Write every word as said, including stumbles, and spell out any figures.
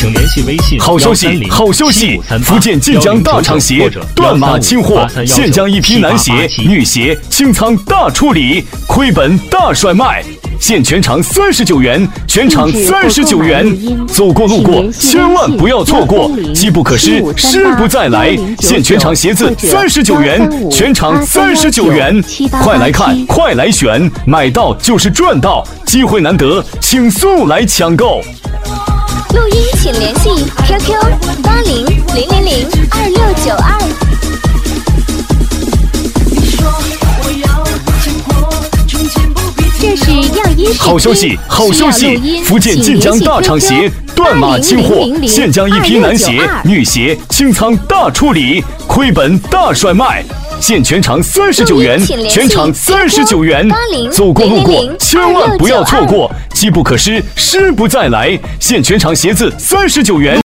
请联系微信。 好消息，好消息！福建晋江大厂鞋断码清货，现将一批男鞋、女鞋清仓大处理，亏本大甩卖。现全场三十九元，全场三十九元，走过路过千万不要错过，机不可失，失不再来。现全场鞋子三十九元，全场三十九元，快来看，快来选，买到就是赚到，机会难得，请速来抢购。 录音请联系 Q Q 八零零零零二六九二。这是要音好消息，好消息！福建晋江大厂鞋断码清货，现将一批男鞋、女鞋清仓大处理，亏本大甩卖。现全场三十九元，全场三十九元，走过路过千万不要错过，机不可失，失不再来。现全场鞋子三十九元。